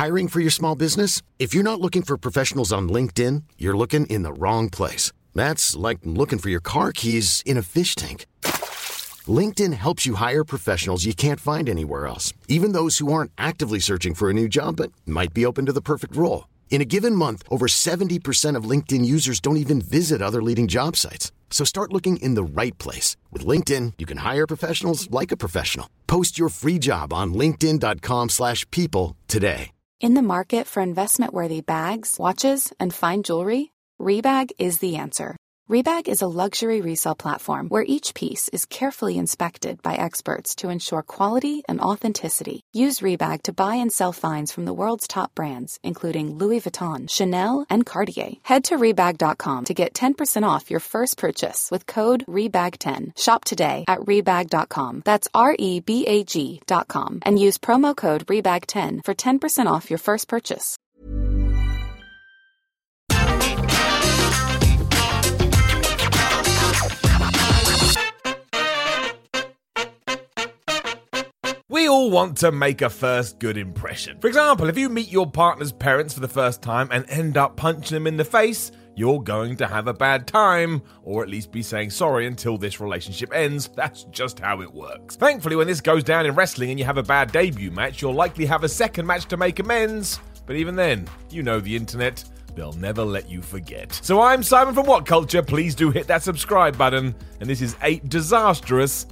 Hiring for your small business? If you're not looking for professionals on LinkedIn, you're looking in the wrong place. That's like looking for your car keys in a fish tank. LinkedIn helps you hire professionals you can't find anywhere else, even those who aren't actively searching for a new job but might be open to the perfect role. In a given month, over 70% of LinkedIn users don't even visit other leading job sites. So start looking in the right place. With LinkedIn, you can hire professionals like a professional. Post your free job on linkedin.com/people today. In the market for investment-worthy bags, watches, and fine jewelry, Rebag is the answer. Rebag is a luxury resale platform where each piece is carefully inspected by experts to ensure quality and authenticity. Use Rebag to buy and sell finds from the world's top brands, including Louis Vuitton, Chanel, and Cartier. Head to Rebag.com to get 10% off your first purchase with code REBAG10. Shop today at Rebag.com. That's REBAG.com. And use promo code REBAG10 for 10% off your first purchase. We all want to make a first good impression. For example, if you meet your partner's parents for the first time and end up punching them in the face, you're going to have a bad time, or at least be saying sorry until this relationship ends. That's just how it works. Thankfully, when this goes down in wrestling and you have a bad debut match, you'll likely have a second match to make amends. But even then, you know the internet. They'll never let you forget. So I'm Simon from What Culture. Please do hit that subscribe button. And this is 8 disastrous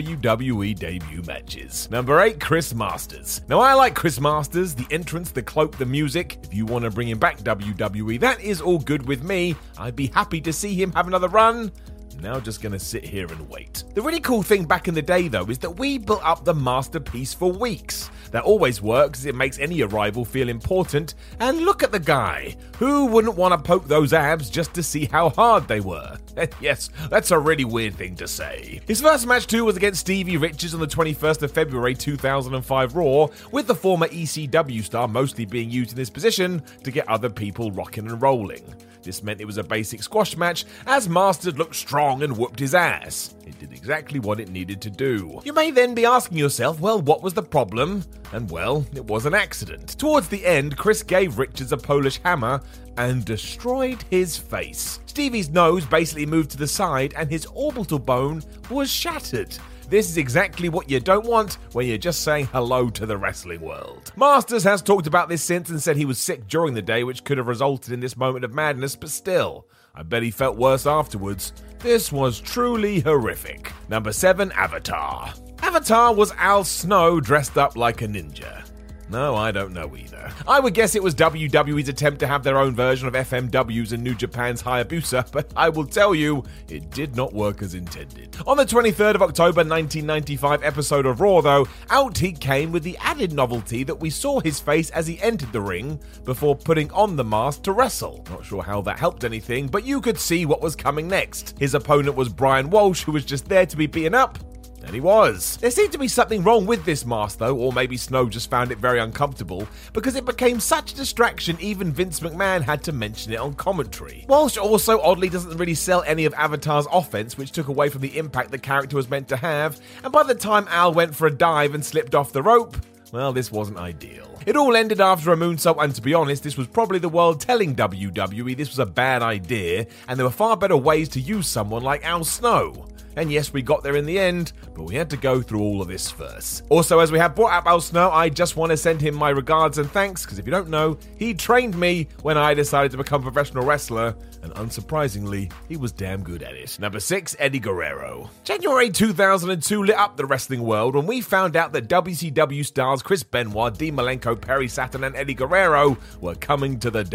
WWE debut matches. Number 8, Chris Masters. Now, I like Chris Masters, the entrance, the cloak, the music. If you want to bring him back WWE, that is all good with me. I'd be happy to see him have another run. Now just going to sit here and wait. The really cool thing back in the day, though, is that we built up the masterpiece for weeks. That always works, as it makes any arrival feel important. And look at the guy. Who wouldn't want to poke those abs just to see how hard they were? Yes, that's a really weird thing to say. His first match, too, was against Stevie Richards on the 21st of February 2005 Raw, with the former ECW star mostly being used in this position to get other people rocking and rolling. This meant it was a basic squash match, as Masters looked strong and whooped his ass. It did exactly what it needed to do. You may then be asking yourself, well, what was the problem? And well, it was an accident. Towards the end, Chris gave Richards a Polish hammer and destroyed his face. Stevie's nose basically moved to the side and his orbital bone was shattered. This is exactly what you don't want when you're just saying hello to the wrestling world. Masters has talked about this since and said he was sick during the day, which could have resulted in this moment of madness, but still, I bet he felt worse afterwards. This was truly horrific. Number 7, Avatar. Avatar was Al Snow dressed up like a ninja. No, I don't know either. I would guess it was WWE's attempt to have their own version of FMW's and New Japan's Hayabusa, but I will tell you, it did not work as intended. On the 23rd of October 1995 episode of Raw, though, out he came with the added novelty that we saw his face as he entered the ring before putting on the mask to wrestle. Not sure how that helped anything, but you could see what was coming next. His opponent was Brian Walsh, who was just there to be beaten up. And he was. There seemed to be something wrong with this mask, though, or maybe Snow just found it very uncomfortable, because it became such a distraction even Vince McMahon had to mention it on commentary. Walsh also oddly doesn't really sell any of Avatar's offense, which took away from the impact the character was meant to have, and by the time Al went for a dive and slipped off the rope, well, this wasn't ideal. It all ended after a moonsault, and to be honest, this was probably the world telling WWE this was a bad idea, and there were far better ways to use someone like Al Snow. And yes, we got there in the end, but we had to go through all of this first. Also, as we have brought up Al Snow, I just want to send him my regards and thanks, because if you don't know, he trained me when I decided to become a professional wrestler, and unsurprisingly, he was damn good at it. Number 6, Eddie Guerrero. January 2002 lit up the wrestling world when we found out that WCW stars Chris Benoit, Dean Malenko, Perry Saturn, and Eddie Guerrero were coming to the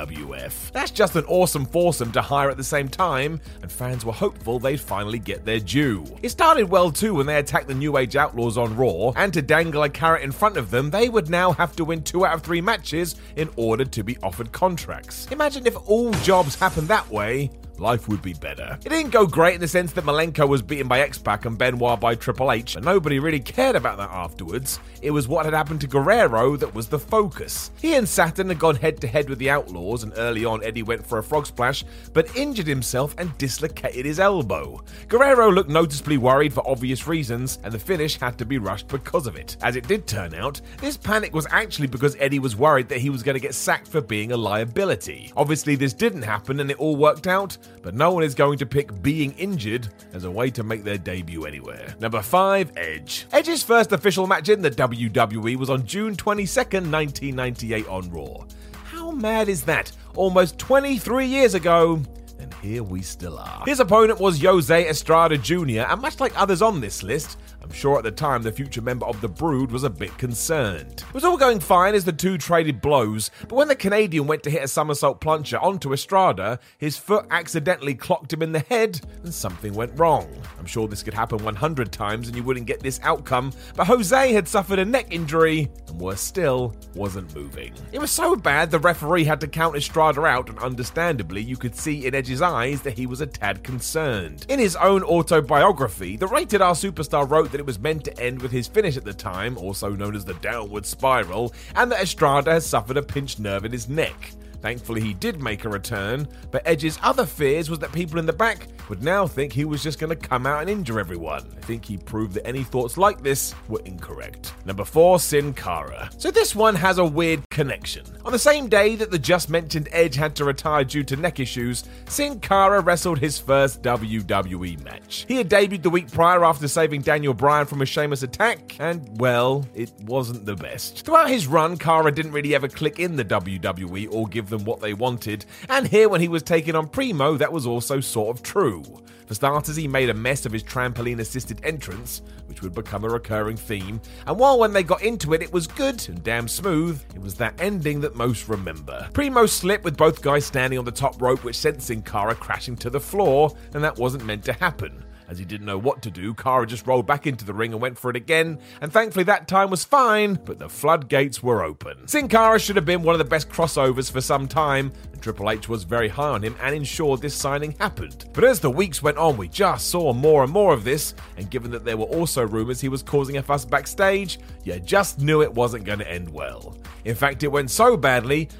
WWF. That's just an awesome foursome to hire at the same time, and fans were hopeful they'd finally get their due. It started well too when they attacked the New Age Outlaws on Raw, and to dangle a carrot in front of them, they would now have to win 2 out of 3 matches in order to be offered contracts. Imagine if all jobs happened that way. life would be better. It didn't go great in the sense that Malenko was beaten by X-Pac and Benoit by Triple H, but nobody really cared about that afterwards. It was what had happened to Guerrero that was the focus. He and Saturn had gone head-to-head with the Outlaws, and early on Eddie went for a frog splash, but injured himself and dislocated his elbow. Guerrero looked noticeably worried for obvious reasons, and the finish had to be rushed because of it. As it did turn out, this panic was actually because Eddie was worried that he was going to get sacked for being a liability. Obviously this didn't happen and it all worked out, but no one is going to pick being injured as a way to make their debut anywhere. Number 5, Edge. Edge's first official match in the WWE was on June 22nd, 1998 on Raw. How mad is that? Almost 23 years ago, and here we still are. His opponent was Jose Estrada Jr., and much like others on this list, I'm sure at the time the future member of the Brood was a bit concerned. It was all going fine as the two traded blows, but when the Canadian went to hit a somersault plunger onto Estrada, his foot accidentally clocked him in the head and something went wrong. I'm sure this could happen 100 times and you wouldn't get this outcome, but Jose had suffered a neck injury and worse still, wasn't moving. It was so bad the referee had to count Estrada out, and understandably you could see in Edge's eyes that he was a tad concerned. In his own autobiography, the Rated R superstar wrote that it was meant to end with his finish at the time, also known as the downward spiral, and that Estrada has suffered a pinched nerve in his neck. Thankfully he did make a return, but Edge's other fears was that people in the back would now think he was just going to come out and injure everyone. I think he proved that any thoughts like this were incorrect. Number 4, Sin Cara. So this one has a weird connection. On the same day that the just mentioned Edge had to retire due to neck issues, Sin Cara wrestled his first WWE match. He had debuted the week prior after saving Daniel Bryan from a Sheamus attack, and well, it wasn't the best. Throughout his run, Cara didn't really ever click in the WWE or give them what they wanted, and here when he was taking on Primo, that was also sort of true. For starters, he made a mess of his trampoline-assisted entrance, which would become a recurring theme, and while when they got into it, it was good and damn smooth, it was that ending that most remember. Primo slipped with both guys standing on the top rope, which sent Sin Cara crashing to the floor, and that wasn't meant to happen. As he didn't know what to do, Cara just rolled back into the ring and went for it again, and thankfully that time was fine, but the floodgates were open. Sin Cara should have been one of the best crossovers for some time, and Triple H was very high on him and ensured this signing happened. But as the weeks went on, we just saw more and more of this, and given that there were also rumours he was causing a fuss backstage, you just knew it wasn't going to end well. In fact, it went so badly,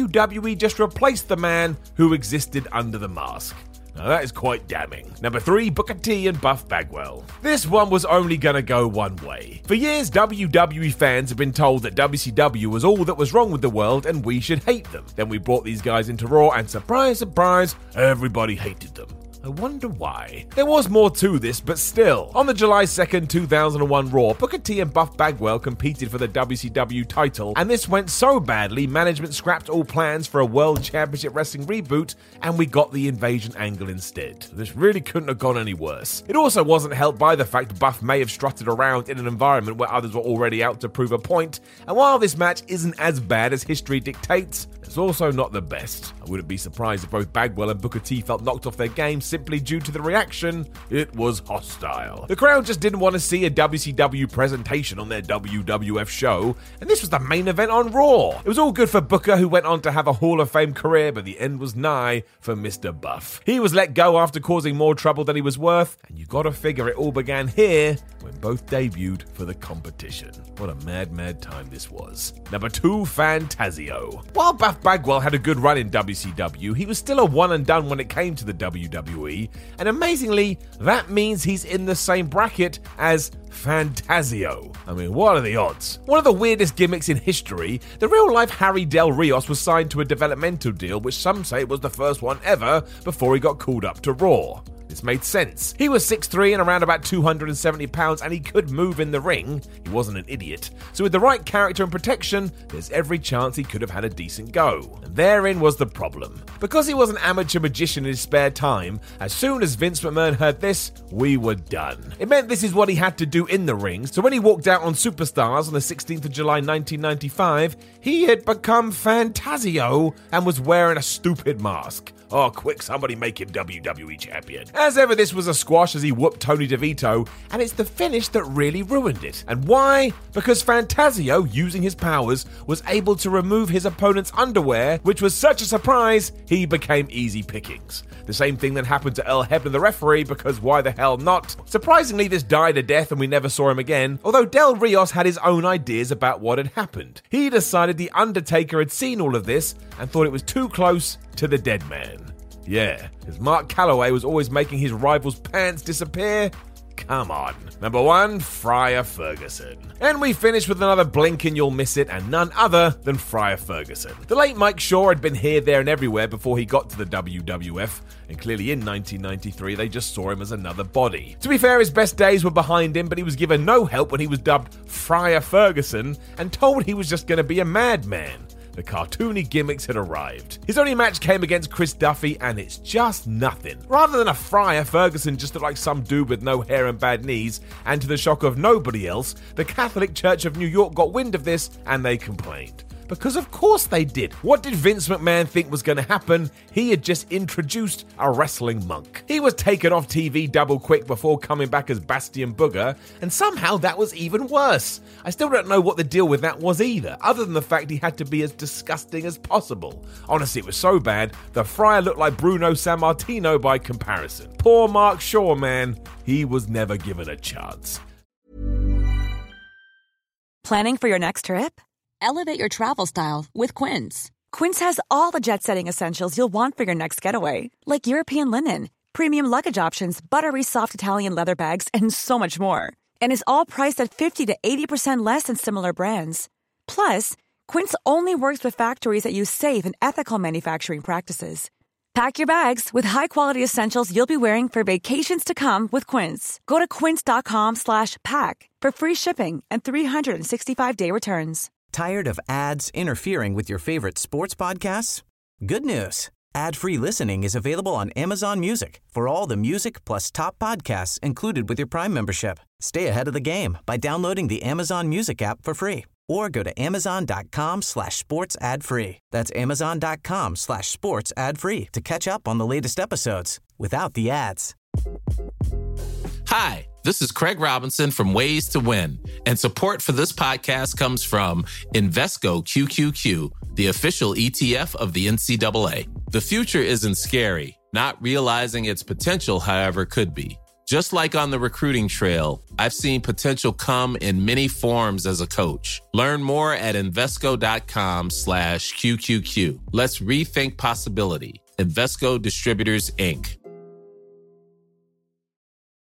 WWE just replaced the man who existed under the mask. Now that is quite damning. Number 3, Booker T and Buff Bagwell. This one was only gonna go one way. For years, WWE fans have been told that WCW was all that was wrong with the world and we should hate them. Then we brought these guys into Raw and surprise, surprise, everybody hated them. I wonder why. There was more to this, but still. On the July 2nd, 2001 Raw, Booker T and Buff Bagwell competed for the WCW title, and this went so badly, management scrapped all plans for a World Championship Wrestling reboot, and we got the Invasion angle instead. This really couldn't have gone any worse. It also wasn't helped by the fact Buff may have strutted around in an environment where others were already out to prove a point, and while this match isn't as bad as history dictates, it's also not the best. I wouldn't be surprised if both Bagwell and Booker T felt knocked off their game simply due to the reaction. It was hostile. The crowd just didn't want to see a WCW presentation on their WWF show, and this was the main event on Raw. It was all good for Booker, who went on to have a Hall of Fame career, but the end was nigh for Mr. Buff. He was let go after causing more trouble than he was worth, and you gotta figure it all began here when both debuted for the competition. What a mad, mad time this was. Number 2, Fantasio. While Buff Bagwell had a good run in WCW, he was still a one and done when it came to the WWE, and amazingly, that means he's in the same bracket as Fantasio. I mean, what are the odds? One of the weirdest gimmicks in history, the real-life Harry Del Rios was signed to a developmental deal, which some say was the first one ever, before he got called up to Raw. This made sense. He was 6'3" and around about 270 pounds, and he could move in the ring. He wasn't an idiot. So with the right character and protection, there's every chance he could have had a decent go. And therein was the problem. Because he was an amateur magician in his spare time, as soon as Vince McMahon heard this, we were done. It meant this is what he had to do in the ring, so when he walked out on Superstars on the 16th of July 1995, he had become Fantasio and was wearing a stupid mask. Oh, quick, somebody make him WWE champion. As ever, this was a squash as he whooped Tony DeVito, and it's the finish that really ruined it. And why? Because Fantasio, using his powers, was able to remove his opponent's underwear, which was such a surprise, he became easy pickings. The same thing that happened to Earl Hebner, the referee, because why the hell not? Surprisingly, this died a death and we never saw him again, although Del Rios had his own ideas about what had happened. He decided The Undertaker had seen all of this and thought it was too close to the dead man. Yeah, because Mark Calloway was always making his rival's pants disappear. Come on. Number 1, Friar Ferguson. And we finish with another blink and you'll miss it, and none other than Friar Ferguson. The late Mike Shaw had been here, there, and everywhere before he got to the WWF, and clearly in 1993 they just saw him as another body. To be fair, his best days were behind him, but he was given no help when he was dubbed Friar Ferguson and told he was just going to be a madman. The cartoony gimmicks had arrived. His only match came against Chris Duffy, and it's just nothing. Rather than a Friar, Ferguson just looked like some dude with no hair and bad knees, and to the shock of nobody else, the Catholic Church of New York got wind of this, and they complained. Because of course they did. What did Vince McMahon think was going to happen? He had just introduced a wrestling monk. He was taken off TV double quick before coming back as Bastion Booger, and somehow that was even worse. I still don't know what the deal with that was either, other than the fact he had to be as disgusting as possible. Honestly, it was so bad, the Friar looked like Bruno Sammartino by comparison. Poor Mark Shaw, man. He was never given a chance. Planning for your next trip? Elevate your travel style with Quince. Quince has all the jet-setting essentials you'll want for your next getaway, like European linen, premium luggage options, buttery soft Italian leather bags, and so much more. And is all priced at 50 to 80% less than similar brands. Plus, Quince only works with factories that use safe and ethical manufacturing practices. Pack your bags with high-quality essentials you'll be wearing for vacations to come with Quince. Go to quince.com/pack for free shipping and 365-day returns. Tired of ads interfering with your favorite sports podcasts? Good news. Ad-free listening is available on Amazon Music for all the music plus top podcasts included with your Prime membership. Stay ahead of the game by downloading the Amazon Music app for free or go to amazon.com/sports ad free. That's amazon.com/sports ad free to catch up on the latest episodes without the ads. Hi, this is Craig Robinson from Ways to Win, and support for this podcast comes from Invesco QQQ, the official ETF of the NCAA. The future isn't scary. Not realizing its potential, however, could be. Just like on the recruiting trail, I've seen potential come in many forms as a coach. Learn more at Invesco.com/QQQ. Let's rethink possibility. Invesco Distributors, Inc.